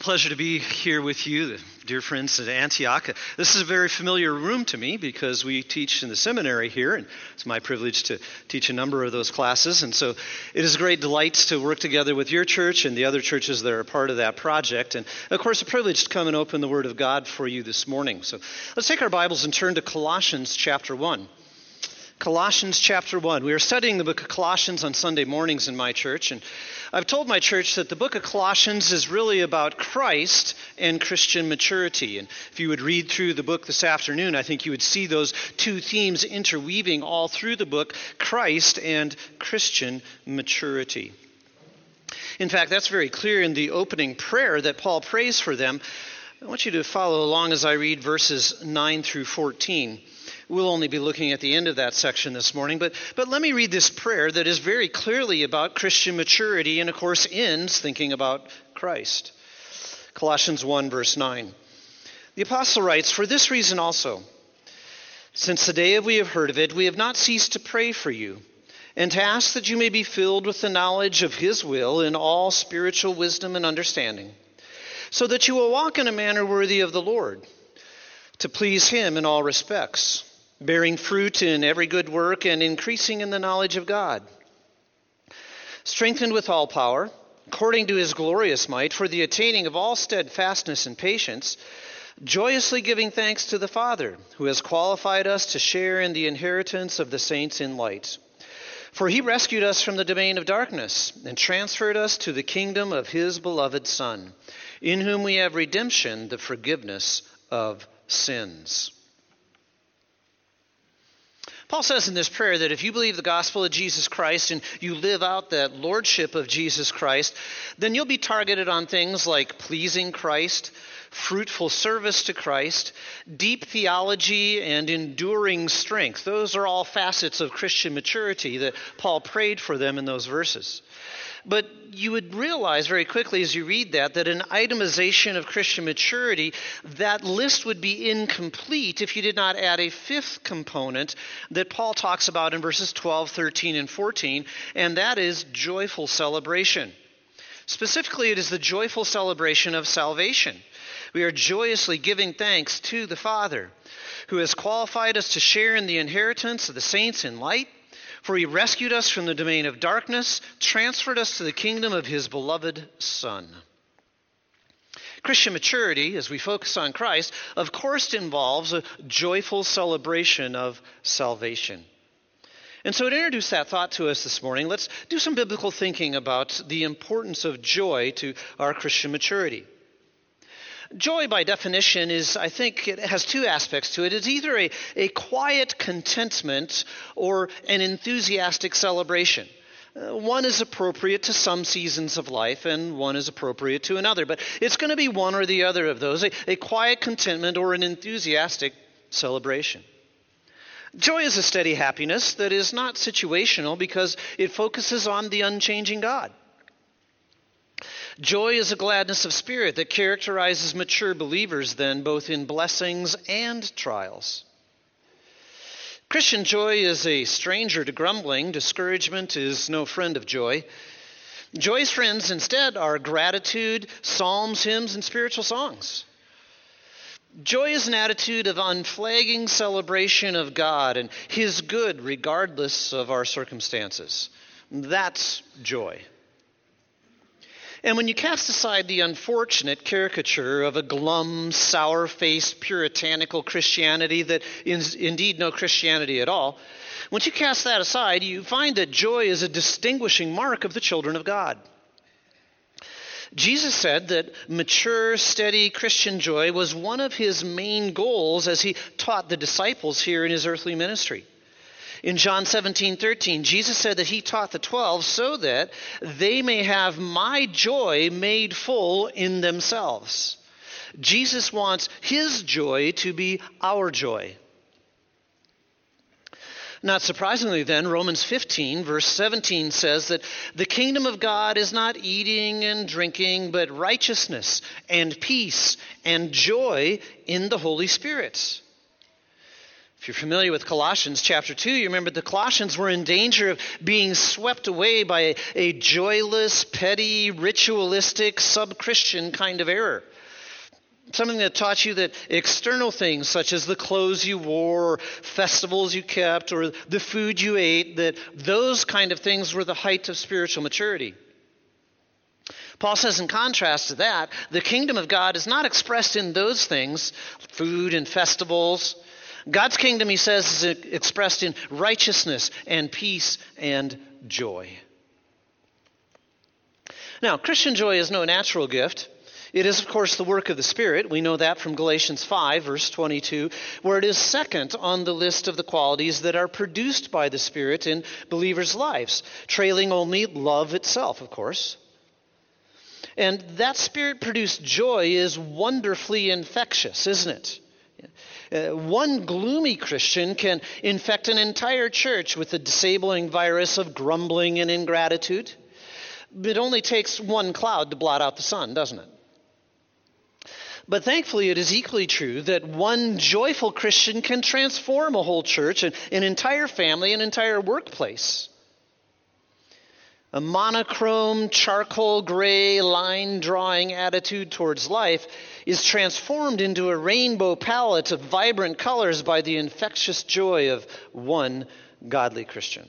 Pleasure to be here with you, dear friends at Antioch. This is a very familiar room to me because we teach in the seminary here, and it's my privilege to teach a number of those classes. And so it is a great delight to work together with your church and the other churches that are a part of that project. And of course, a privilege to come and open the Word of God for you this morning. So let's take our Bibles and turn to Colossians chapter 1. Colossians chapter 1. We are studying the book of Colossians on Sunday mornings in my church, and I've told my church that the book of Colossians is really about Christ and Christian maturity. And if you would read through the book this afternoon, I think you would see those two themes interweaving all through the book, Christ and Christian maturity. In fact, that's very clear in the opening prayer that Paul prays for them. I want you to follow along as I read verses 9 through 14. We'll only be looking at the end of that section this morning, but let me read this prayer that is very clearly about Christian maturity and, of course, ends thinking about Christ. Colossians 1, verse 9. The apostle writes, "For this reason also, since the day we have heard of it, we have not ceased to pray for you, and to ask that you may be filled with the knowledge of His will in all spiritual wisdom and understanding, so that you will walk in a manner worthy of the Lord, to please Him in all respects, bearing fruit in every good work and increasing in the knowledge of God, strengthened with all power, according to His glorious might, for the attaining of all steadfastness and patience, joyously giving thanks to the Father, who has qualified us to share in the inheritance of the saints in light. For He rescued us from the domain of darkness and transferred us to the kingdom of His beloved Son, in whom we have redemption, the forgiveness of sins." Paul says in this prayer that if you believe the gospel of Jesus Christ and you live out that lordship of Jesus Christ, then you'll be targeted on things like pleasing Christ, fruitful service to Christ, deep theology, and enduring strength. Those are all facets of Christian maturity that Paul prayed for them in those verses. But you would realize very quickly as you read that an itemization of Christian maturity, that list would be incomplete if you did not add a fifth component that Paul talks about in verses 12, 13, and 14, and that is joyful celebration. Specifically, it is the joyful celebration of salvation. We are joyously giving thanks to the Father, who has qualified us to share in the inheritance of the saints in light. For He rescued us from the domain of darkness, transferred us to the kingdom of His beloved Son. Christian maturity, as we focus on Christ, of course involves a joyful celebration of salvation. And so to introduce that thought to us this morning, let's do some biblical thinking about the importance of joy to our Christian maturity. Joy, by definition, I think it has two aspects to it. It's either a quiet contentment or an enthusiastic celebration. One is appropriate to some seasons of life, and one is appropriate to another. But it's going to be one or the other of those, a quiet contentment or an enthusiastic celebration. Joy is a steady happiness that is not situational because it focuses on the unchanging God. Joy is a gladness of spirit that characterizes mature believers then, both in blessings and trials. Christian joy is a stranger to grumbling. Discouragement is no friend of joy. Joy's friends instead are gratitude, psalms, hymns, and spiritual songs. Joy is an attitude of unflagging celebration of God and His good regardless of our circumstances. That's joy. And when you cast aside the unfortunate caricature of a glum, sour-faced, puritanical Christianity that is indeed no Christianity at all, once you cast that aside, you find that joy is a distinguishing mark of the children of God. Jesus said that mature, steady Christian joy was one of His main goals as He taught the disciples here in His earthly ministry. In John 17:13, Jesus said that He taught the 12 so that they may have my joy made full in themselves. Jesus wants His joy to be our joy. Not surprisingly then, Romans 15, verse 17 says that the kingdom of God is not eating and drinking, but righteousness and peace and joy in the Holy Spirit. If you're familiar with Colossians chapter 2, you remember the Colossians were in danger of being swept away by a joyless, petty, ritualistic, sub-Christian kind of error. Something that taught you that external things such as the clothes you wore, or festivals you kept, or the food you ate, that those kind of things were the height of spiritual maturity. Paul says in contrast to that, the kingdom of God is not expressed in those things, food and festivals. God's kingdom, he says, is expressed in righteousness and peace and joy. Now, Christian joy is no natural gift. It is, of course, the work of the Spirit. We know that from Galatians 5, verse 22, where it is second on the list of the qualities that are produced by the Spirit in believers' lives, trailing only love itself, of course. And that Spirit-produced joy is wonderfully infectious, isn't it? One gloomy Christian can infect an entire church with the disabling virus of grumbling and ingratitude. It only takes one cloud to blot out the sun, doesn't it? But thankfully, it is equally true that one joyful Christian can transform a whole church, an entire family, an entire workplace. A monochrome, charcoal gray, line-drawing attitude towards life is transformed into a rainbow palette of vibrant colors by the infectious joy of one godly Christian.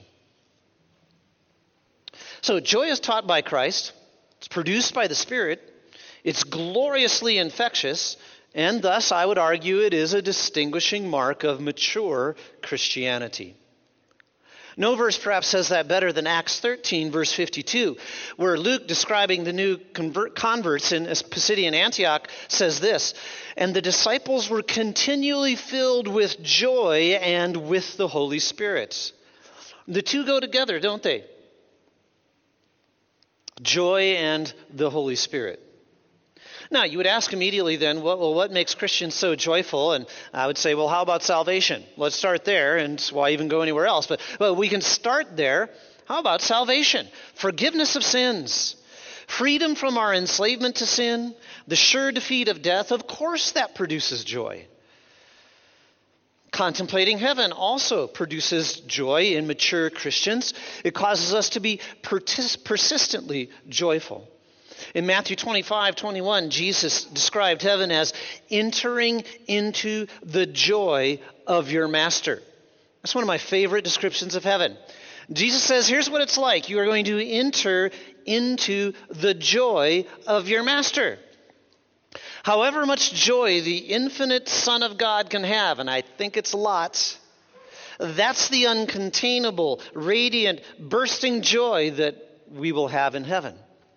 So joy is taught by Christ. It's produced by the Spirit. It's gloriously infectious, and thus I would argue it is a distinguishing mark of mature Christianity. No verse perhaps says that better than Acts 13, verse 52, where Luke, describing the new converts in Pisidian Antioch, says this, "And the disciples were continually filled with joy and with the Holy Spirit." The two go together, don't they? Joy and the Holy Spirit. Now, you would ask immediately then, what makes Christians so joyful? And I would say, well, how about salvation? Let's start there, and why even go anywhere else? But we can start there. How about salvation? Forgiveness of sins, freedom from our enslavement to sin, the sure defeat of death. Of course that produces joy. Contemplating heaven also produces joy in mature Christians. It causes us to be persistently joyful. In Matthew 25:21, Jesus described heaven as entering into the joy of your master. That's one of my favorite descriptions of heaven. Jesus says, here's what it's like. You are going to enter into the joy of your master. However much joy the infinite Son of God can have, and I think it's lots, that's the uncontainable, radiant, bursting joy that we will have in heaven.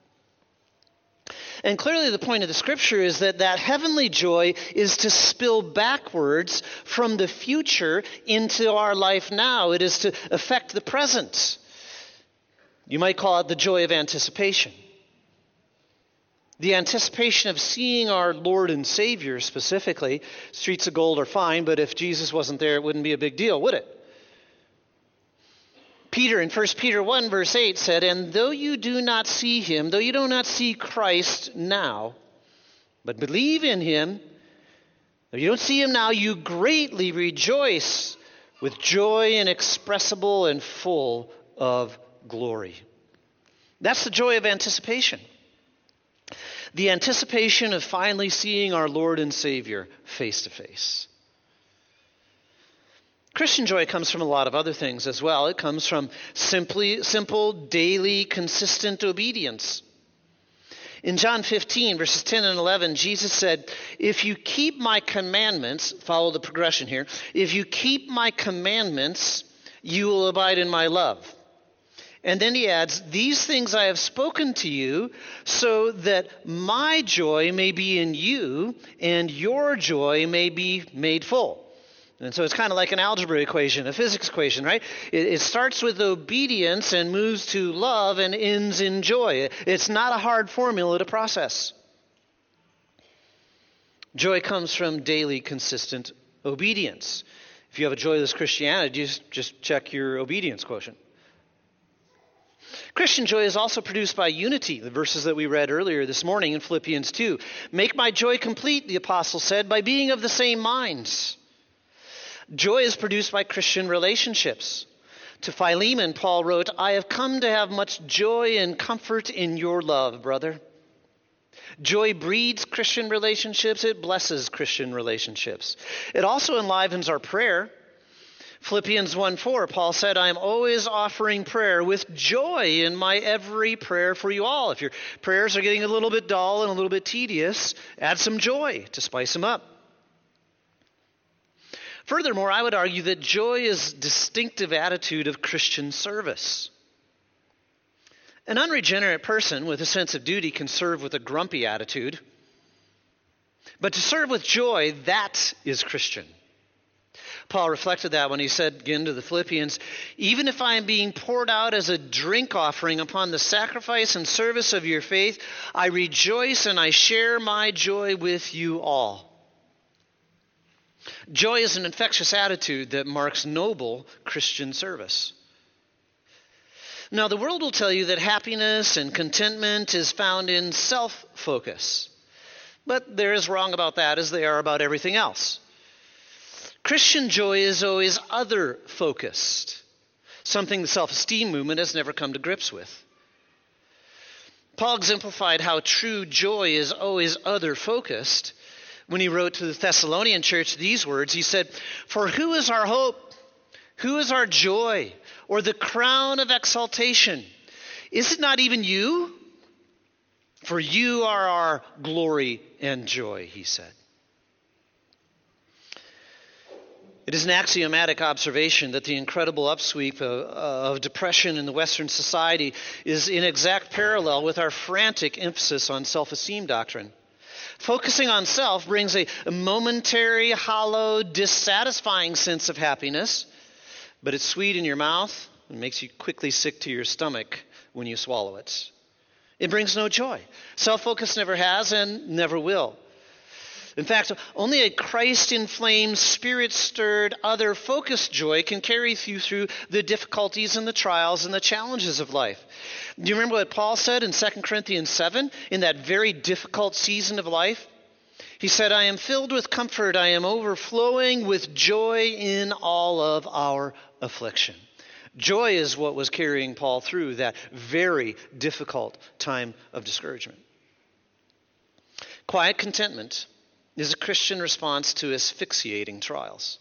And clearly the point of the Scripture is that heavenly joy is to spill backwards from the future into our life now. It is to affect the present. You might call it the joy of anticipation. The anticipation of seeing our Lord and Savior specifically. Streets of gold are fine, but if Jesus wasn't there, it wouldn't be a big deal, would it? Peter in 1 Peter 1 verse 8 said, "And though you do not see him, though you do not see Christ now, but believe in him, though you don't see him now, you greatly rejoice with joy inexpressible and full of glory." That's the joy of anticipation. The anticipation of finally seeing our Lord and Savior face to face. Christian joy comes from a lot of other things as well. It comes from simple, daily, consistent obedience. In John 15, verses 10 and 11, Jesus said, "If you keep my commandments," follow the progression here, "if you keep my commandments, you will abide in my love." And then he adds, "These things I have spoken to you, so that my joy may be in you, and your joy may be made full." And so it's kind of like an algebra equation, a physics equation, right? It starts with obedience and moves to love and ends in joy. It's not a hard formula to process. Joy comes from daily, consistent obedience. If you have a joyless Christianity, just check your obedience quotient. Christian joy is also produced by unity, the verses that we read earlier this morning in Philippians 2. "Make my joy complete," the apostle said, "by being of the same minds." Joy is produced by Christian relationships. To Philemon, Paul wrote, I have come to have much joy and comfort in your love, brother. Joy breeds Christian relationships. It blesses Christian relationships. It also enlivens our prayer. Philippians 1:4, Paul said, I am always offering prayer with joy in my every prayer for you all. If your prayers are getting a little bit dull and a little bit tedious, add some joy to spice them up. Furthermore, I would argue that joy is a distinctive attitude of Christian service. An unregenerate person with a sense of duty can serve with a grumpy attitude. But to serve with joy, that is Christian. Paul reflected that when he said again to the Philippians, even if I am being poured out as a drink offering upon the sacrifice and service of your faith, I rejoice and I share my joy with you all. Joy is an infectious attitude that marks noble Christian service. Now, the world will tell you that happiness and contentment is found in self-focus. But they're as wrong about that as they are about everything else. Christian joy is always other-focused, something the self-esteem movement has never come to grips with. Paul exemplified how true joy is always other-focused when he wrote to the Thessalonian church these words. He said, for who is our hope? Who is our joy? Or the crown of exaltation? Is it not even you? For you are our glory and joy, he said. It is an axiomatic observation that the incredible upsweep of depression in the Western society is in exact parallel with our frantic emphasis on self-esteem doctrine. Focusing on self brings a momentary, hollow, dissatisfying sense of happiness, but it's sweet in your mouth and makes you quickly sick to your stomach when you swallow it. It brings no joy. Self-focus never has and never will. In fact, only a Christ-inflamed, spirit-stirred, other-focused joy can carry you through the difficulties and the trials and the challenges of life. Do you remember what Paul said in 2 Corinthians 7, in that very difficult season of life? He said, I am filled with comfort, I am overflowing with joy in all of our affliction. Joy is what was carrying Paul through that very difficult time of discouragement. Quiet contentment is a Christian response to asphyxiating trials.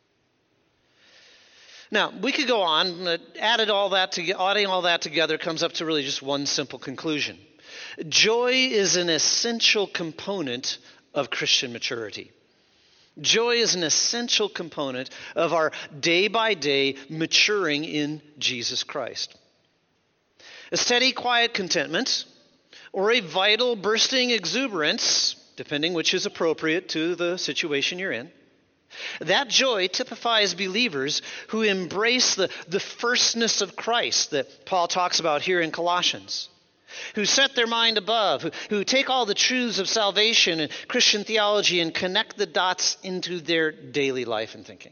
Now, we could go on, but adding all that together comes up to really just one simple conclusion. Joy is an essential component of Christian maturity. Joy is an essential component of our day-by-day maturing in Jesus Christ. A steady, quiet contentment, or a vital, bursting exuberance, depending which is appropriate to the situation you're in. That joy typifies believers who embrace the firstness of Christ that Paul talks about here in Colossians, who set their mind above, who take all the truths of salvation and Christian theology and connect the dots into their daily life and thinking.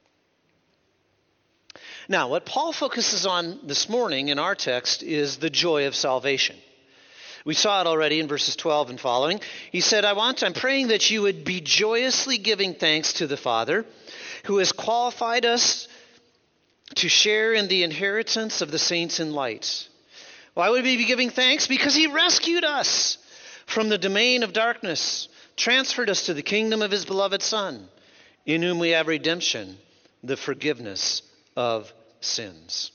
Now, what Paul focuses on this morning in our text is the joy of salvation. We saw it already in verses 12 and following. He said, I'm praying that you would be joyously giving thanks to the Father, who has qualified us to share in the inheritance of the saints in light. Why would we be giving thanks? Because he rescued us from the domain of darkness, transferred us to the kingdom of his beloved Son, in whom we have redemption, the forgiveness of sins.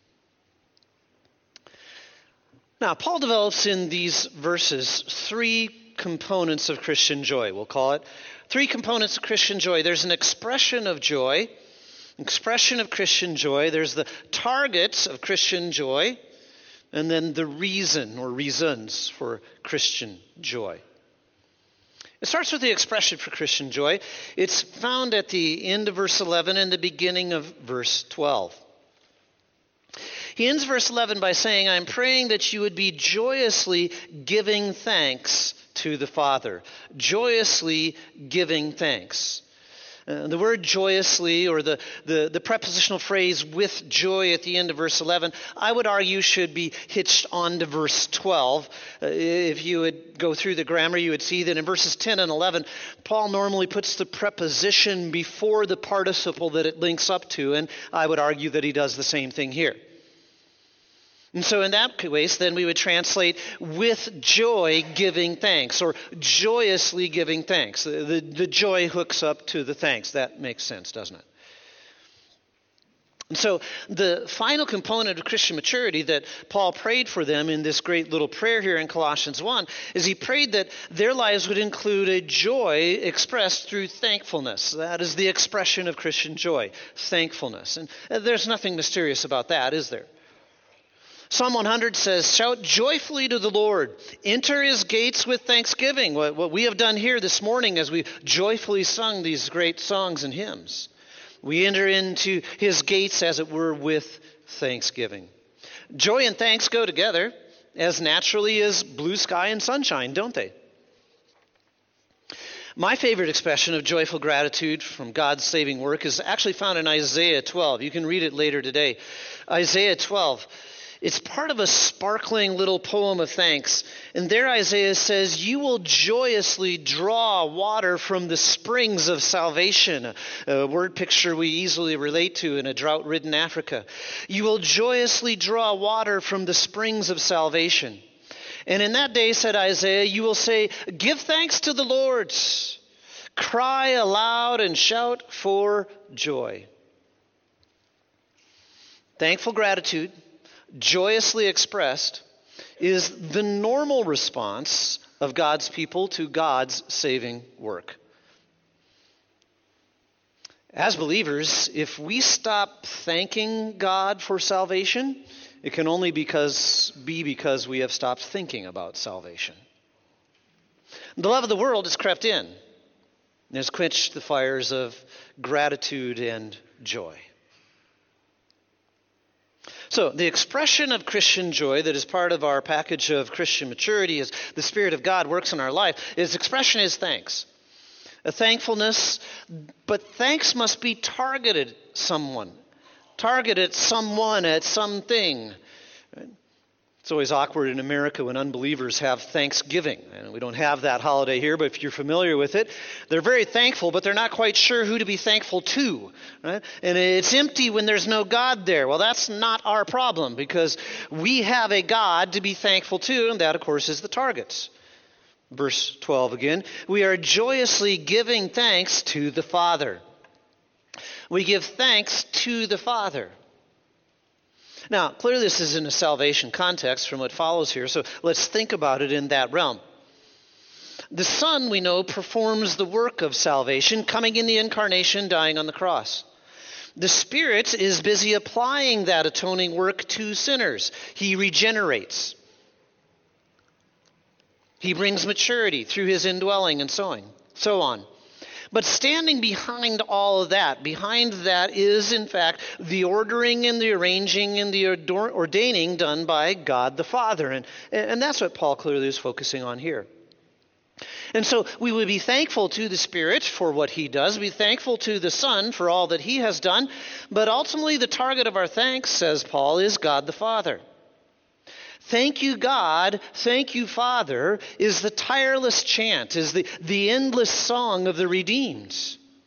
Now, Paul develops in these verses three components of Christian joy, we'll call it. Three components of Christian joy. There's an expression of joy, Christian joy. There's the targets of Christian joy, and then the reason or reasons for Christian joy. It starts with the expression for Christian joy. It's found at the end of verse 11 and the beginning of verse 12. He ends verse 11 by saying, I'm praying that you would be joyously giving thanks to the Father. Joyously giving thanks. The word joyously, or the prepositional phrase with joy at the end of verse 11, I would argue should be hitched on to verse 12. If you would go through the grammar, you would see that in verses 10 and 11, Paul normally puts the preposition before the participle that it links up to, and I would argue that he does the same thing here. And so in that case, then we would translate with joy giving thanks, or joyously giving thanks. The joy hooks up to the thanks. That makes sense, doesn't it? And so the final component of Christian maturity that Paul prayed for them in this great little prayer here in Colossians 1 is he prayed that their lives would include a joy expressed through thankfulness. That is the expression of Christian joy, thankfulness. And there's nothing mysterious about that, is there? Psalm 100 says, shout joyfully to the Lord. Enter his gates with thanksgiving. What we have done here this morning as we joyfully sung these great songs and hymns. We enter into his gates, as it were, with thanksgiving. Joy and thanks go together as naturally as blue sky and sunshine, don't they? My favorite expression of joyful gratitude from God's saving work is actually found in Isaiah 12. You can read it later today. Isaiah 12. It's part of a sparkling little poem of thanks. And there Isaiah says, you will joyously draw water from the springs of salvation, a word picture we easily relate to in a drought-ridden Africa. You will joyously draw water from the springs of salvation. And in that day, said Isaiah, you will say, give thanks to the Lord. Cry aloud and shout for joy. Thankful gratitude, joyously expressed, is the normal response of God's people to God's saving work. As believers, if we stop thanking God for salvation, it can only be because we have stopped thinking about salvation. The love of the world has crept in and has quenched the fires of gratitude and joy. So the expression of Christian joy that is part of our package of Christian maturity as the Spirit of God works in our life, its expression is thanks. A thankfulness, but thanks must be targeted at someone, at something. Right? It's always awkward in America when unbelievers have Thanksgiving. And we don't have that holiday here, but if you're familiar with it, they're very thankful, but they're not quite sure who to be thankful to. Right? And it's empty when there's no God there. Well, that's not our problem because we have a God to be thankful to, and that, of course, is the target. Verse 12 again. We are joyously giving thanks to the Father. We give thanks to the Father. Now, clearly this is in a salvation context from what follows here, so let's think about it in that realm. The Son, we know, performs the work of salvation, coming in the incarnation, dying on the cross. The Spirit is busy applying that atoning work to sinners. He regenerates. He brings maturity through his indwelling and so on. But standing behind all of that, behind that is, in fact, the ordering and the arranging and the ordaining done by God the Father. And that's what Paul clearly is focusing on here. And so we would be thankful to the Spirit for what he does, be thankful to the Son for all that he has done, but ultimately the target of our thanks, says Paul, is God the Father. Thank you, God, thank you, Father, is the tireless chant, is the endless song of the redeemed.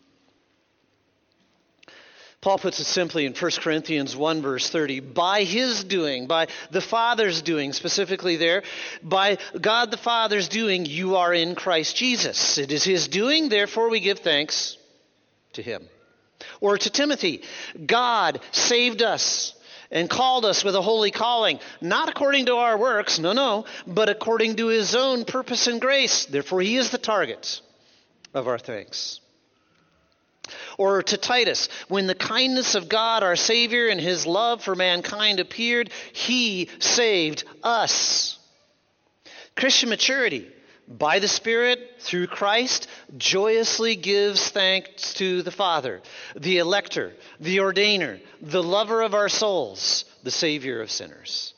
Paul puts it simply in 1 Corinthians 1, verse 30, by his doing, by the Father's doing, specifically there, by God the Father's doing, you are in Christ Jesus. It is his doing, therefore we give thanks to him. Or to Timothy, God saved us and called us with a holy calling, not according to our works, no, but according to his own purpose and grace. Therefore, he is the target of our thanks. Or to Titus, when the kindness of God, our Savior, and his love for mankind appeared, he saved us. Christian maturity, by the Spirit, through Christ, joyously gives thanks to the Father, the elector, the ordainer, the lover of our souls, the Savior of sinners.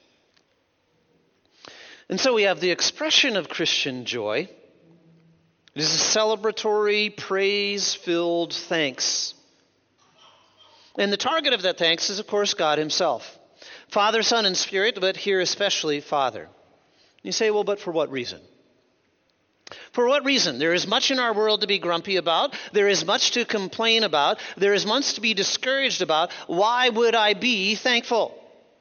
And so we have the expression of Christian joy, It is a celebratory, praise-filled thanks. And the target of that thanks is, of course, God himself. Father, Son, and Spirit, but here especially Father. You say, well, but for what reason? For what reason? There is much in our world to be grumpy about. There is much to complain about. There is much to be discouraged about. Why would I be thankful?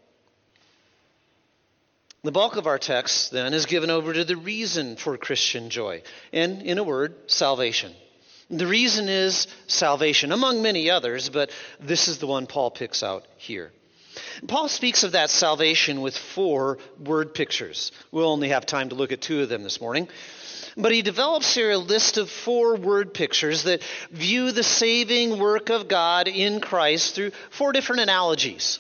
The bulk of our text, then, is given over to the reason for Christian joy. And, in a word, salvation. The reason is salvation, among many others, but this is the one Paul picks out here. Paul speaks of that salvation with 4 word pictures. We'll only have time to look at 2 of them this morning. But he develops here a list of 4 word pictures that view the saving work of God in Christ through 4 different analogies.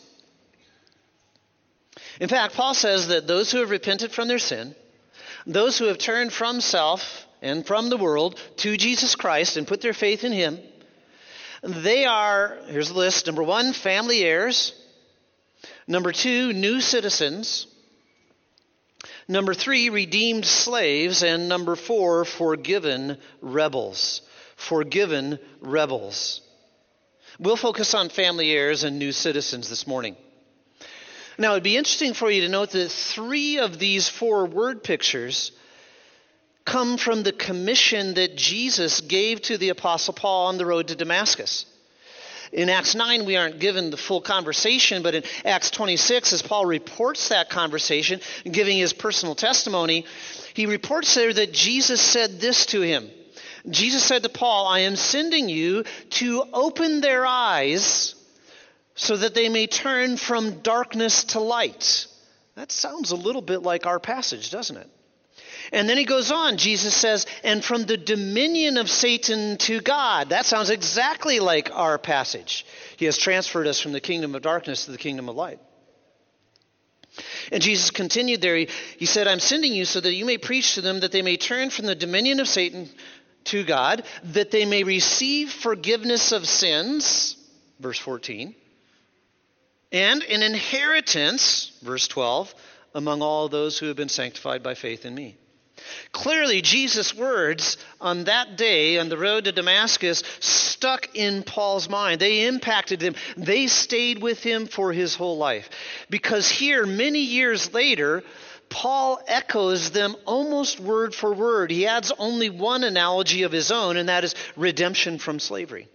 In fact, Paul says that those who have repented from their sin, those who have turned from self and from the world to Jesus Christ and put their faith in him, they are, here's the list, number 1, family heirs. Number 2, new citizens. Number 3, redeemed slaves. And number 4, forgiven rebels. Forgiven rebels. We'll focus on family heirs and new citizens this morning. Now, it'd be interesting for you to note that 3 of these 4 word pictures come from the commission that Jesus gave to the Apostle Paul on the road to Damascus. In Acts 9, we aren't given the full conversation, but in Acts 26, as Paul reports that conversation, giving his personal testimony, he reports there that Jesus said this to him. Jesus said to Paul, I am sending you to open their eyes so that they may turn from darkness to light. That sounds a little bit like our passage, doesn't it? And then he goes on, Jesus says, and from the dominion of Satan to God. That sounds exactly like our passage. He has transferred us from the kingdom of darkness to the kingdom of light. And Jesus continued there. He said, I'm sending you so that you may preach to them that they may turn from the dominion of Satan to God, that they may receive forgiveness of sins, verse 14, and an inheritance, verse 12, among all those who have been sanctified by faith in me. Clearly, Jesus' words on that day on the road to Damascus stuck in Paul's mind. They impacted him. They stayed with him for his whole life. Because here, many years later, Paul echoes them almost word for word. He adds only one analogy of his own, and that is redemption from slavery.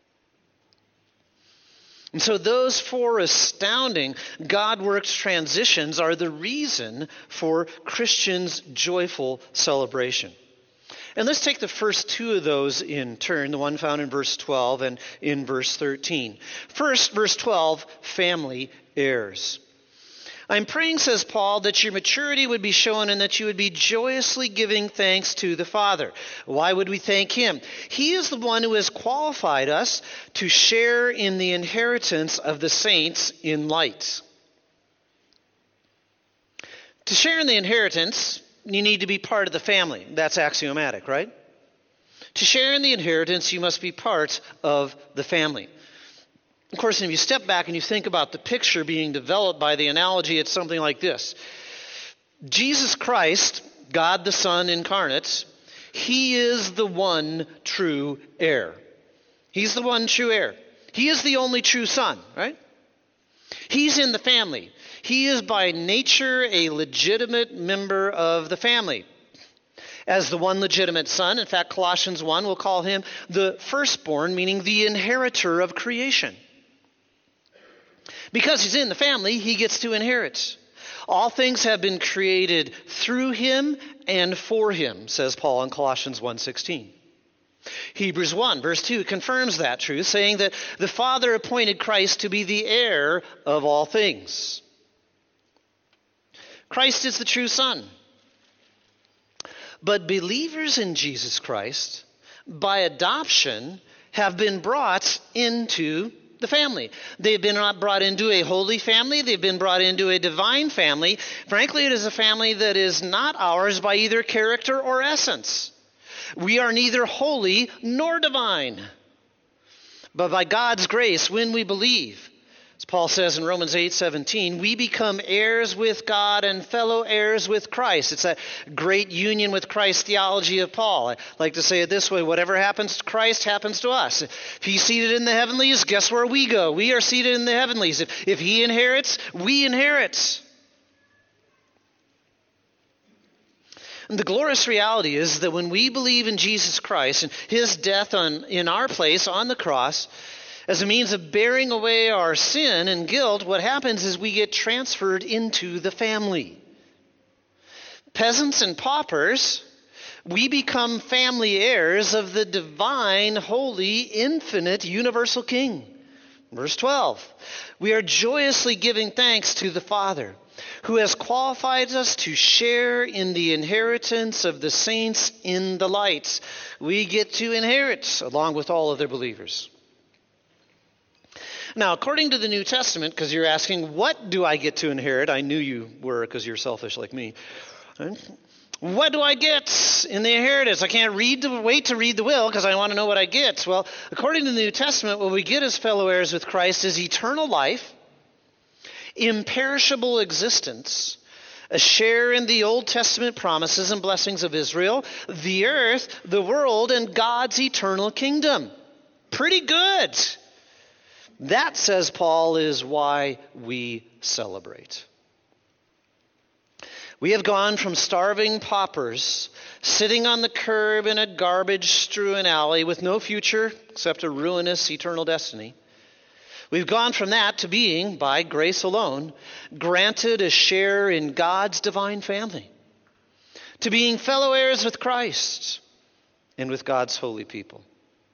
And so those 4 astounding God-worked transitions are the reason for Christians' joyful celebration. And let's take the first 2 of those in turn, the one found in verse 12 and in verse 13. First, verse 12, family heirs. I'm praying, says Paul, that your maturity would be shown and that you would be joyously giving thanks to the Father. Why would we thank him? He is the one who has qualified us to share in the inheritance of the saints in light. To share in the inheritance, you need to be part of the family. That's axiomatic, right? To share in the inheritance, you must be part of the family. Of course, if you step back and you think about the picture being developed by the analogy, it's something like this. Jesus Christ, God the Son incarnate, he is the one true heir. He's the one true heir. He is the only true son, right? He's in the family. He is by nature a legitimate member of the family. As the one legitimate son, in fact, Colossians 1 will call him the firstborn, meaning the inheritor of creation. Because he's in the family, he gets to inherit. All things have been created through him and for him, says Paul in Colossians 1:16. Hebrews 1, verse 2 confirms that truth, saying that the Father appointed Christ to be the heir of all things. Christ is the true Son. But believers in Jesus Christ, by adoption, have been brought into the family. They've been brought into a holy family. They've been brought into a divine family. Frankly, it is a family that is not ours by either character or essence. We are neither holy nor divine. But by God's grace, when we believe, As Paul says in Romans 8:17, we become heirs with God and fellow heirs with Christ. It's that great union with Christ theology of Paul. I like to say it this way: whatever happens to Christ happens to us. If he's seated in the heavenlies, guess where we go? We are seated in the heavenlies. If he inherits, we inherit. And the glorious reality is that when we believe in Jesus Christ and his death in our place on the cross, as a means of bearing away our sin and guilt, what happens is we get transferred into the family. Peasants and paupers, we become family heirs of the divine, holy, infinite, universal King. Verse 12, we are joyously giving thanks to the Father, who has qualified us to share in the inheritance of the saints in the light. We get to inherit along with all other believers. Now, according to the New Testament, because you're asking, what do I get to inherit? I knew you were, because you're selfish like me. What do I get in the inheritance? I can't wait to read the will because I want to know what I get. Well, according to the New Testament, what we get as fellow heirs with Christ is eternal life, imperishable existence, a share in the Old Testament promises and blessings of Israel, the earth, the world, and God's eternal kingdom. Pretty good. That, says Paul, is why we celebrate. We have gone from starving paupers, sitting on the curb in a garbage-strewn alley with no future except a ruinous eternal destiny. We've gone from that to being, by grace alone, granted a share in God's divine family, to being fellow heirs with Christ and with God's holy people.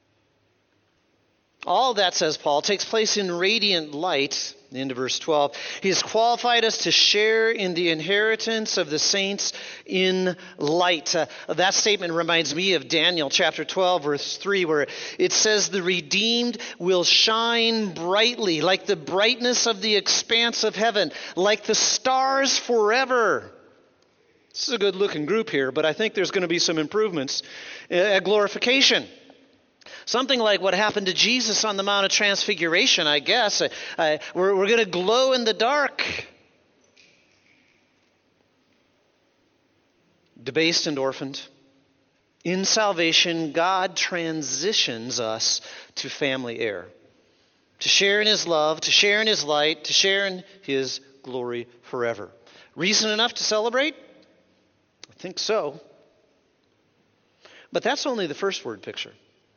All that, says Paul, takes place in radiant light. Into verse 12. He has qualified us to share in the inheritance of the saints in light. That statement reminds me of Daniel chapter 12, verse 3, where it says, the redeemed will shine brightly like the brightness of the expanse of heaven, like the stars forever. This is a good-looking group here, but I think there's going to be some improvements at glorification. Something like what happened to Jesus on the Mount of Transfiguration, I guess. We're going to glow in the dark. Debased and orphaned. In salvation, God transitions us to family heir. To share in his love, to share in his light, to share in his glory forever. Reason enough to celebrate? I think so. But that's only the first word picture.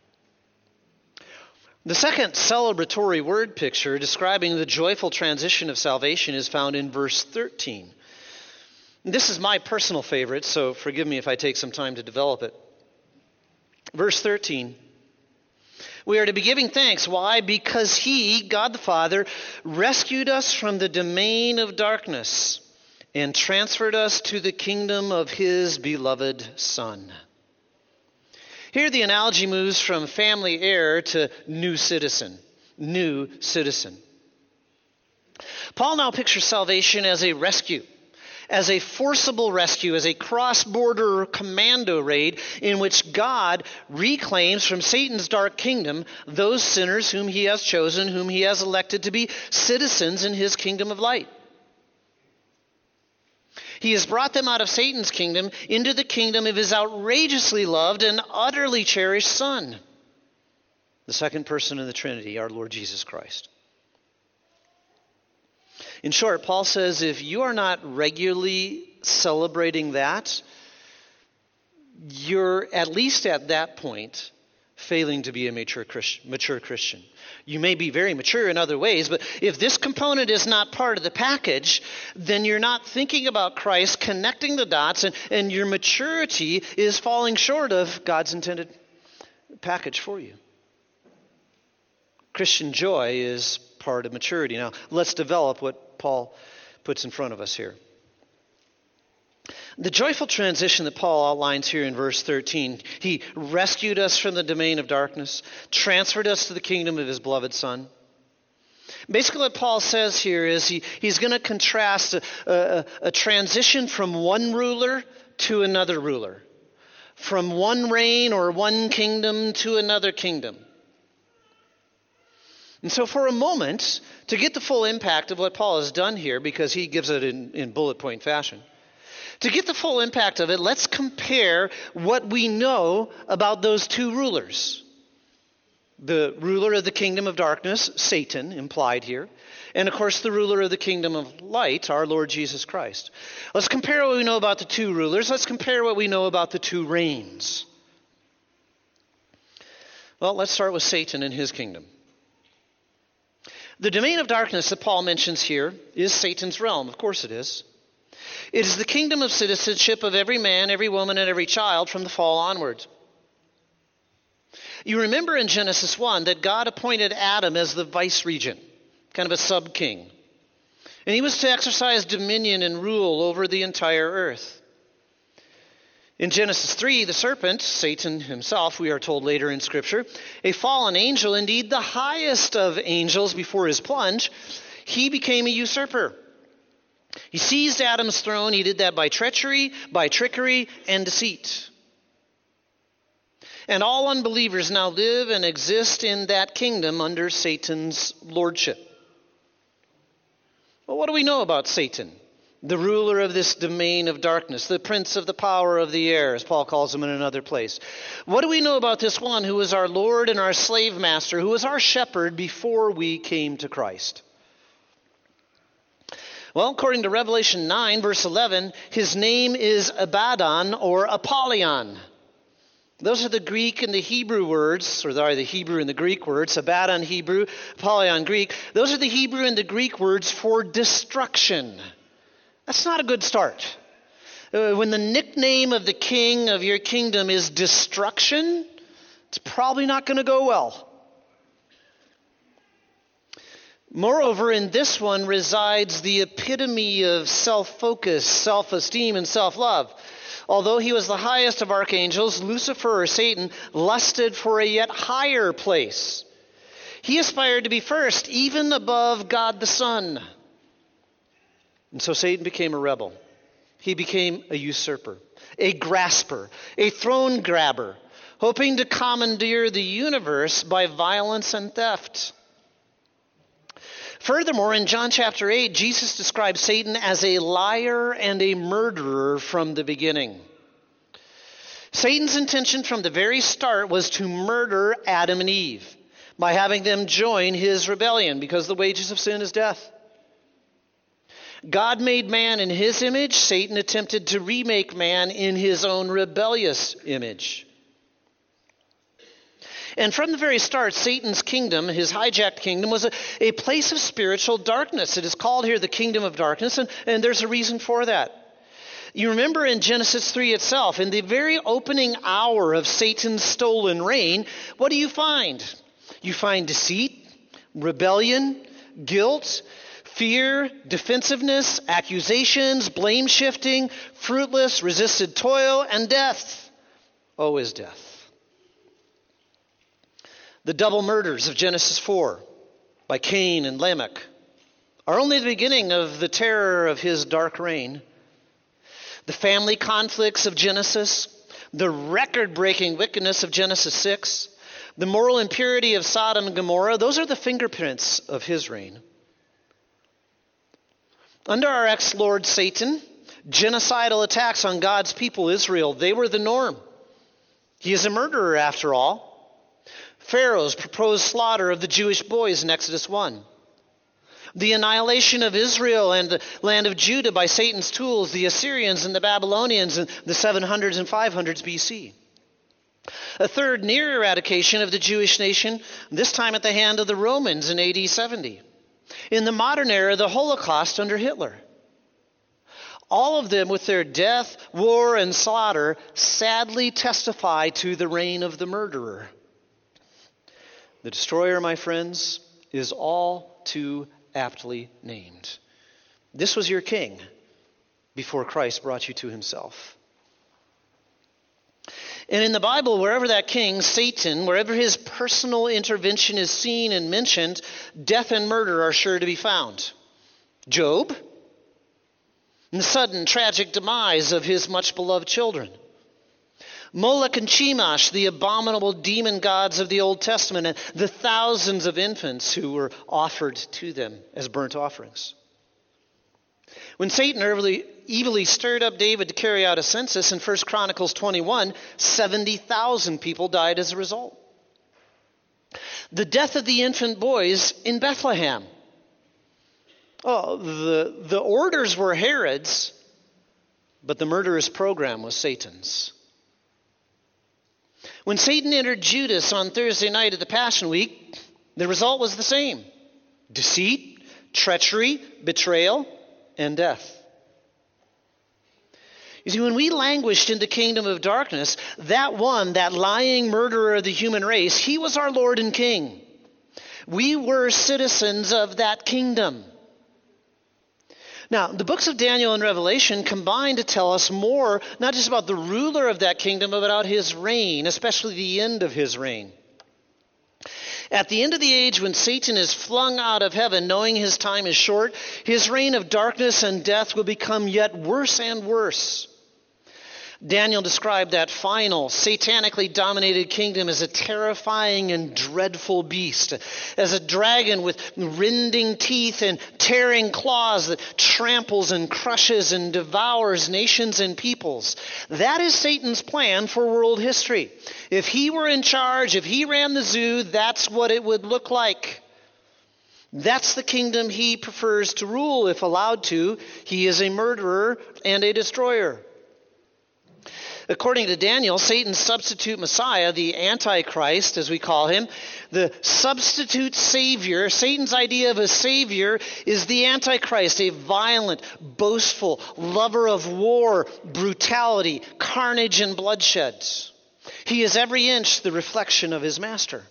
The second celebratory word picture describing the joyful transition of salvation is found in verse 13. This is my personal favorite, so forgive me if I take some time to develop it. Verse 13. We are to be giving thanks. Why? Because he, God the Father, rescued us from the domain of darkness and transferred us to the kingdom of his beloved Son. Here the analogy moves from family heir to new citizen. New citizen. Paul now pictures salvation as a rescue, as a forcible rescue, as a cross-border commando raid in which God reclaims from Satan's dark kingdom those sinners whom he has chosen, whom he has elected to be citizens in his kingdom of light. He has brought them out of Satan's kingdom into the kingdom of his outrageously loved and utterly cherished Son, the second person in the Trinity, our Lord Jesus Christ. In short, Paul says if you are not regularly celebrating that, you're at least at that point failing to be a mature Christian. You may be very mature in other ways, but if this component is not part of the package, then you're not thinking about Christ, connecting the dots, and your maturity is falling short of God's intended package for you. Christian joy is part of maturity. Now, let's develop what Paul puts in front of us here. The joyful transition that Paul outlines here in verse 13, he rescued us from the domain of darkness, transferred us to the kingdom of his beloved Son. Basically what Paul says here is he's going to contrast a transition from one ruler to another ruler, from one reign or one kingdom to another kingdom. And so for a moment, to get the full impact of what Paul has done here, because he gives it in bullet point fashion, to get the full impact of it, let's compare what we know about those two rulers. The ruler of the kingdom of darkness, Satan, implied here, and of course the ruler of the kingdom of light, our Lord Jesus Christ. Let's compare what we know about the two rulers. Let's compare what we know about the two reigns. Well, let's start with Satan and his kingdom. The domain of darkness that Paul mentions here is Satan's realm. Of course it is. It is the kingdom of citizenship of every man, every woman, and every child from the fall onward. You remember in Genesis 1 that God appointed Adam as the vice-regent, kind of a sub-king. And he was to exercise dominion and rule over the entire earth. In Genesis 3, the serpent, Satan himself, we are told later in Scripture, a fallen angel, indeed the highest of angels before his plunge, he became a usurper. He seized Adam's throne. He did that by treachery, by trickery, and deceit. And all unbelievers now live and exist in that kingdom under Satan's lordship. Well, what do we know about Satan? The ruler of this domain of darkness, the prince of the power of the air, as Paul calls him in another place. What do we know about this one who was our Lord and our slave master, who was our shepherd before we came to Christ? Well, according to Revelation 9, verse 11, his name is Abaddon or Apollyon. Those are the Greek and the Hebrew words, or the Hebrew and the Greek words, Abaddon Hebrew, Apollyon Greek. Those are the Hebrew and the Greek words for destruction. That's not a good start. When the nickname of the king of your kingdom is destruction, it's probably not going to go well. Moreover, in this one resides the epitome of self-focus, self-esteem, and self-love. Although he was the highest of archangels, Lucifer or Satan lusted for a yet higher place. He aspired to be first, even above God the Son. And so Satan became a rebel. He became a usurper, a grasper, a throne grabber, hoping to commandeer the universe by violence and theft. Furthermore, in John chapter 8, Jesus describes Satan as a liar and a murderer from the beginning. Satan's intention from the very start was to murder Adam and Eve by having them join his rebellion, because the wages of sin is death. God made man in his image. Satan attempted to remake man in his own rebellious image. And from the very start, Satan's kingdom, his hijacked kingdom, was a place of spiritual darkness. It is called here the kingdom of darkness, and there's a reason for that. You remember in Genesis 3 itself, in the very opening hour of Satan's stolen reign, what do you find? You find deceit, rebellion, guilt, fear, defensiveness, accusations, blame shifting, fruitless, resisted toil, and death. Oh, is death. The double murders of Genesis 4 by Cain and Lamech are only the beginning of the terror of his dark reign. The family conflicts of Genesis, the record-breaking wickedness of Genesis 6, the moral impurity of Sodom and Gomorrah, those are the fingerprints of his reign. Under our ex-Lord Satan, genocidal attacks on God's people, Israel, they were the norm. He is a murderer after all. Pharaoh's proposed slaughter of the Jewish boys in Exodus 1. The annihilation of Israel and the land of Judah by Satan's tools, the Assyrians and the Babylonians in the 700s and 500s BC. A third near eradication of the Jewish nation, this time at the hand of the Romans in AD 70. In the modern era, the Holocaust under Hitler. All of them, with their death, war, and slaughter, sadly testify to the reign of the murderer. The destroyer, my friends, is all too aptly named. This was your king before Christ brought you to himself. And in the Bible, wherever that king, Satan, wherever his personal intervention is seen and mentioned, death and murder are sure to be found. Job, and the sudden tragic demise of his much beloved children. Moloch and Chemosh, the abominable demon gods of the Old Testament, and the thousands of infants who were offered to them as burnt offerings. When Satan evilly stirred up David to carry out a census in 1 Chronicles 21, 70,000 people died as a result. The death of the infant boys in Bethlehem. Oh, the orders were Herod's, but the murderous program was Satan's. When Satan entered Judas on Thursday night of the Passion Week, the result was the same: deceit, treachery, betrayal, and death. You see, when we languished in the kingdom of darkness, that lying murderer of the human race, he was our Lord and King. We were citizens of that kingdom. Now, the books of Daniel and Revelation combine to tell us more, not just about the ruler of that kingdom, but about his reign, especially the end of his reign. At the end of the age, when Satan is flung out of heaven, knowing his time is short, his reign of darkness and death will become yet worse and worse. Daniel described that final, satanically dominated kingdom as a terrifying and dreadful beast, as a dragon with rending teeth and tearing claws that tramples and crushes and devours nations and peoples. That is Satan's plan for world history. If he were in charge, if he ran the zoo, that's what it would look like. That's the kingdom he prefers to rule if allowed to. He is a murderer and a destroyer. According to Daniel, Satan's substitute Messiah, the Antichrist, as we call him, the substitute Savior, Satan's idea of a Savior is the Antichrist, a violent, boastful, lover of war, brutality, carnage, and bloodshed. He is every inch the reflection of his master.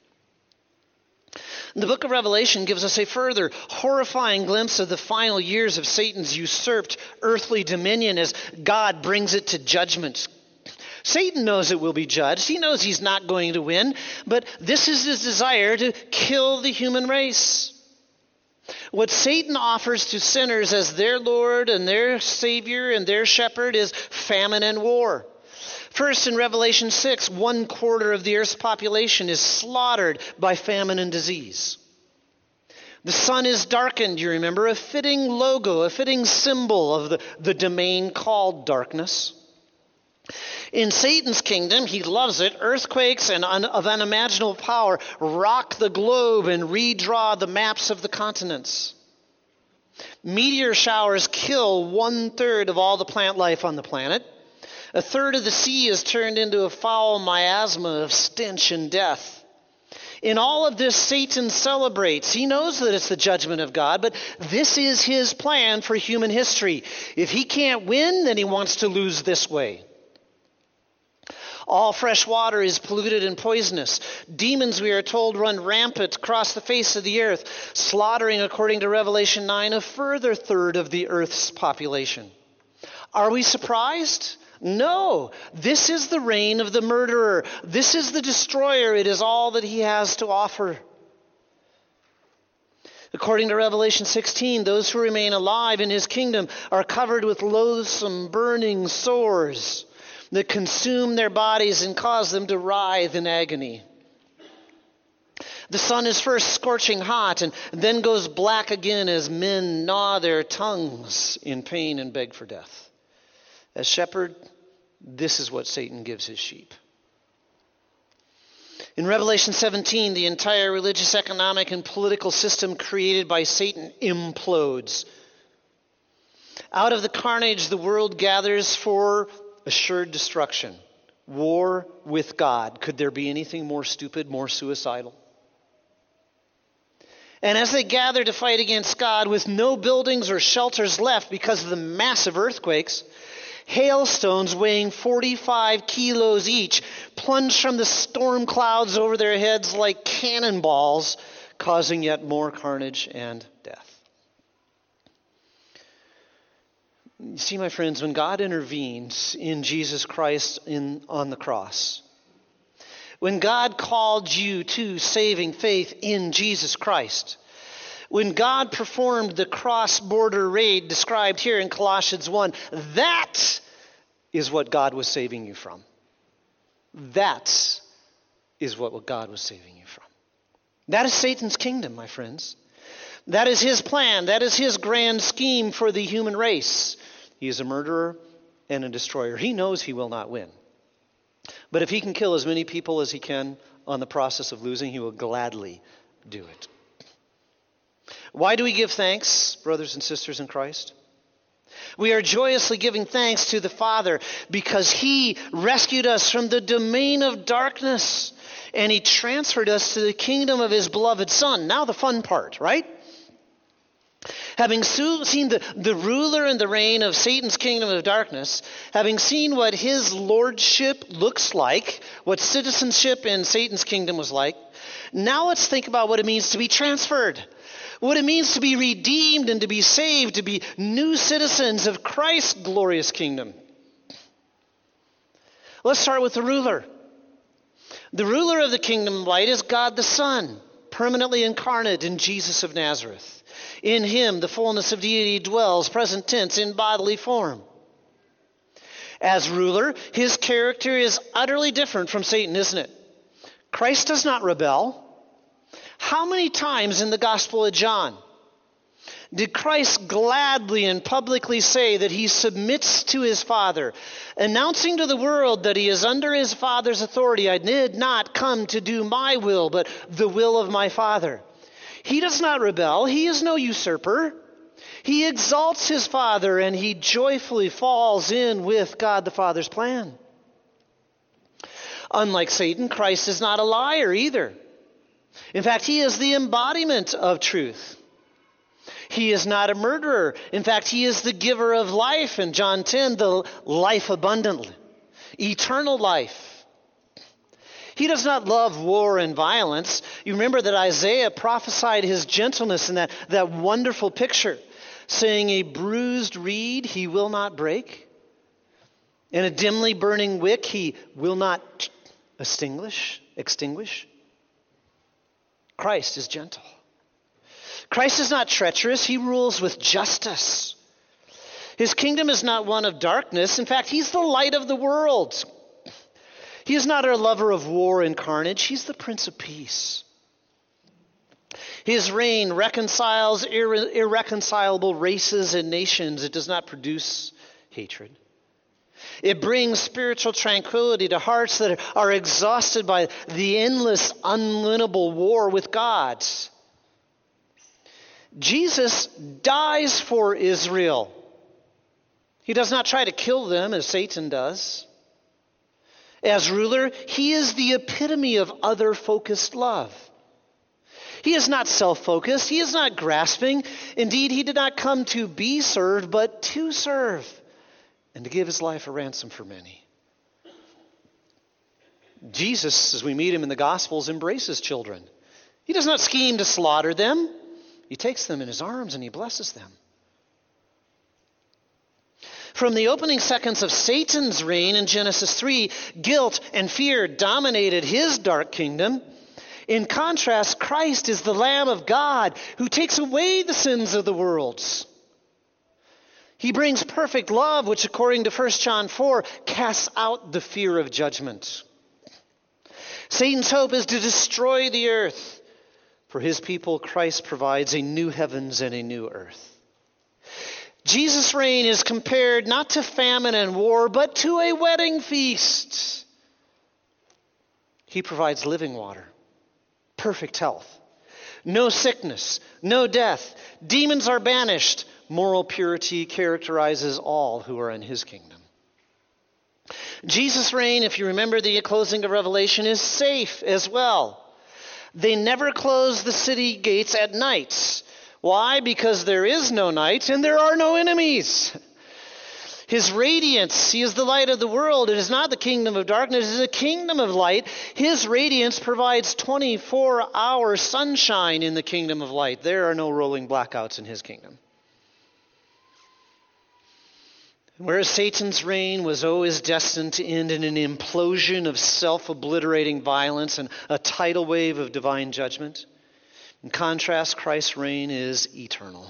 The book of Revelation gives us a further horrifying glimpse of the final years of Satan's usurped earthly dominion as God brings it to judgment. Satan knows it will be judged. He knows he's not going to win, but this is his desire to kill the human race. What Satan offers to sinners as their Lord and their Savior and their shepherd is famine and war. First, in Revelation 6, 1/4 of the earth's population is slaughtered by famine and disease. The sun is darkened, you remember, a fitting logo, a fitting symbol of the domain called darkness. In Satan's kingdom, he loves it, earthquakes of unimaginable power rock the globe and redraw the maps of the continents. Meteor showers kill 1/3 of all the plant life on the planet. 1/3 of the sea is turned into a foul miasma of stench and death. In all of this, Satan celebrates. He knows that it's the judgment of God, but this is his plan for human history. If he can't win, then he wants to lose this way. All fresh water is polluted and poisonous. Demons, we are told, run rampant across the face of the earth, slaughtering, according to Revelation 9, a further 1/3 of the earth's population. Are we surprised? No. This is the reign of the murderer. This is the destroyer. It is all that he has to offer. According to Revelation 16, those who remain alive in his kingdom are covered with loathsome, burning sores that consume their bodies and cause them to writhe in agony. The sun is first scorching hot and then goes black again as men gnaw their tongues in pain and beg for death. As shepherd, this is what Satan gives his sheep. In Revelation 17, the entire religious, economic, and political system created by Satan implodes. Out of the carnage, the world gathers for assured destruction. War with God. Could there be anything more stupid, more suicidal? And as they gather to fight against God with no buildings or shelters left because of the massive earthquakes, hailstones weighing 45 kilos each plunge from the storm clouds over their heads like cannonballs, causing yet more carnage and death. You see, my friends, when God intervenes in Jesus Christ on the cross, when God called you to saving faith in Jesus Christ, when God performed the cross-border raid described here in Colossians 1, that is what God was saving you from. That is what God was saving you from. That is Satan's kingdom, my friends. That is his plan. That is his grand scheme for the human race. He is a murderer and a destroyer. He knows he will not win. But if he can kill as many people as he can on the process of losing, he will gladly do it. Why do we give thanks, brothers and sisters in Christ? We are joyously giving thanks to the Father because he rescued us from the domain of darkness and he transferred us to the kingdom of his beloved Son. Now the fun part, right? Having seen the ruler and the reign of Satan's kingdom of darkness, having seen what his lordship looks like, what citizenship in Satan's kingdom was like, now let's think about what it means to be transferred. What it means to be redeemed and to be saved, to be new citizens of Christ's glorious kingdom. Let's start with the ruler. The ruler of the kingdom of light is God the Son, permanently incarnate in Jesus of Nazareth. In him, the fullness of deity dwells, present tense, in bodily form. As ruler, his character is utterly different from Satan, isn't it? Christ does not rebel. How many times in the Gospel of John did Christ gladly and publicly say that he submits to his Father, announcing to the world that he is under his Father's authority? I did not come to do my will, but the will of my Father. He does not rebel. He is no usurper. He exalts his Father and he joyfully falls in with God the Father's plan. Unlike Satan, Christ is not a liar either. In fact, he is the embodiment of truth. He is not a murderer. In fact, he is the giver of life. In John 10, the life abundantly, eternal life. He does not love war and violence. You remember that Isaiah prophesied his gentleness in that wonderful picture, saying, a bruised reed he will not break, and a dimly burning wick he will not extinguish. Christ is gentle. Christ is not treacherous. He rules with justice. His kingdom is not one of darkness. In fact, he's the light of the world. He is not a lover of war and carnage. He's the Prince of Peace. His reign reconciles irreconcilable races and nations. It does not produce hatred. It brings spiritual tranquility to hearts that are exhausted by the endless, unwinnable war with God. Jesus dies for Israel. He does not try to kill them as Satan does. As ruler, he is the epitome of other-focused love. He is not self-focused. He is not grasping. Indeed, he did not come to be served, but to serve and to give his life a ransom for many. Jesus, as we meet him in the Gospels, embraces children. He does not scheme to slaughter them. He takes them in his arms and he blesses them. From the opening seconds of Satan's reign in Genesis 3, guilt and fear dominated his dark kingdom. In contrast, Christ is the Lamb of God who takes away the sins of the world. He brings perfect love, which according to 1 John 4, casts out the fear of judgment. Satan's hope is to destroy the earth. For his people, Christ provides a new heavens and a new earth. Jesus' reign is compared not to famine and war, but to a wedding feast. He provides living water, perfect health, no sickness, no death. Demons are banished. Moral purity characterizes all who are in his kingdom. Jesus' reign, if you remember the closing of Revelation, is safe as well. They never close the city gates at night. Why? Because there is no night and there are no enemies. His radiance, he is the light of the world. It is not the kingdom of darkness, it is a kingdom of light. His radiance provides 24-hour sunshine in the kingdom of light. There are no rolling blackouts in his kingdom. Whereas Satan's reign was always destined to end in an implosion of self-obliterating violence and a tidal wave of divine judgment, in contrast, Christ's reign is eternal,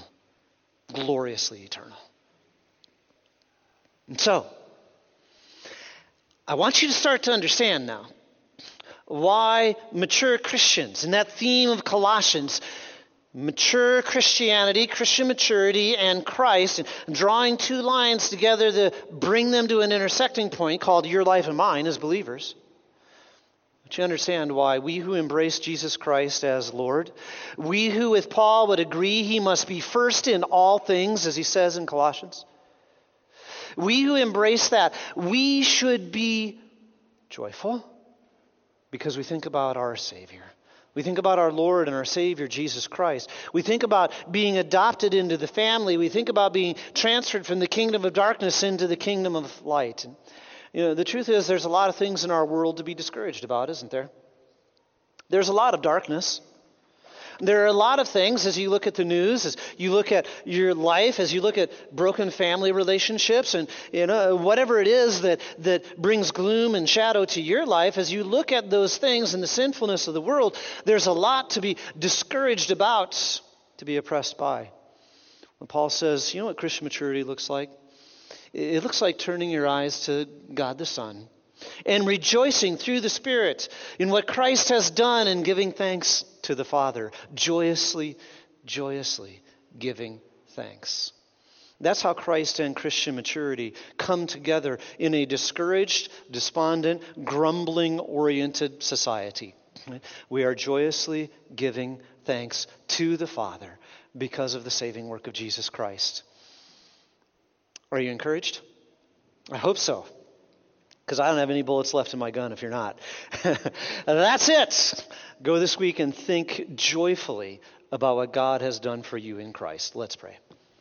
gloriously eternal. And so, I want you to start to understand now why mature Christians, in that theme of Colossians, mature Christianity, Christian maturity, and Christ, and drawing two lines together to bring them to an intersecting point called your life and mine as believers. But you understand why we who embrace Jesus Christ as Lord, we who with Paul would agree he must be first in all things, as he says in Colossians, we who embrace that, we should be joyful because we think about our Savior. We think about our Lord and our Savior, Jesus Christ. We think about being adopted into the family. We think about being transferred from the kingdom of darkness into the kingdom of light. And, the truth is there's a lot of things in our world to be discouraged about, isn't there? There's a lot of darkness. There are a lot of things as you look at the news, as you look at your life, as you look at broken family relationships, and whatever it is that brings gloom and shadow to your life, as you look at those things and the sinfulness of the world, there's a lot to be discouraged about, to be oppressed by. When Paul says, you know what Christian maturity looks like? It looks like turning your eyes to God the Son and rejoicing through the Spirit in what Christ has done and giving thanks to the Father. Joyously giving thanks. That's how Christ and Christian maturity come together in a discouraged, despondent, grumbling-oriented society. We are joyously giving thanks to the Father because of the saving work of Jesus Christ. Are you encouraged? I hope so. Because I don't have any bullets left in my gun if you're not. That's it. Go this week and think joyfully about what God has done for you in Christ. Let's pray.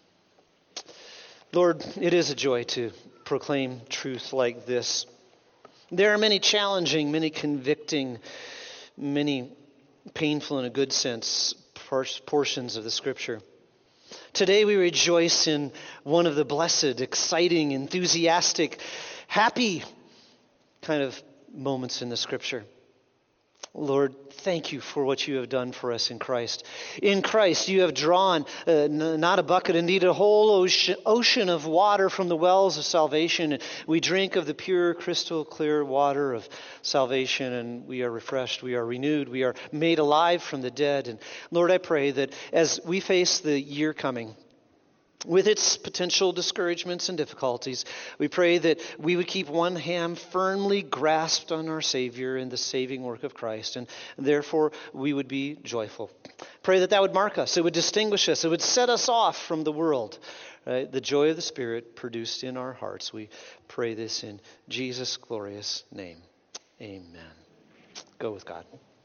Lord, it is a joy to proclaim truth like this. There are many challenging, many convicting, many painful in a good sense portions of the Scripture. Today we rejoice in one of the blessed, exciting, enthusiastic, happy kind of moments in the Scripture. Lord, thank you for what you have done for us in Christ. In Christ, you have drawn not a bucket, indeed a whole ocean of water from the wells of salvation. We drink of the pure, crystal clear water of salvation, and we are refreshed, we are renewed, we are made alive from the dead. And Lord, I pray that as we face the year coming, with its potential discouragements and difficulties, we pray that we would keep one hand firmly grasped on our Savior and the saving work of Christ, and therefore we would be joyful. Pray that would mark us, it would distinguish us, it would set us off from the world. Right? The joy of the Spirit produced in our hearts. We pray this in Jesus' glorious name. Amen. Go with God.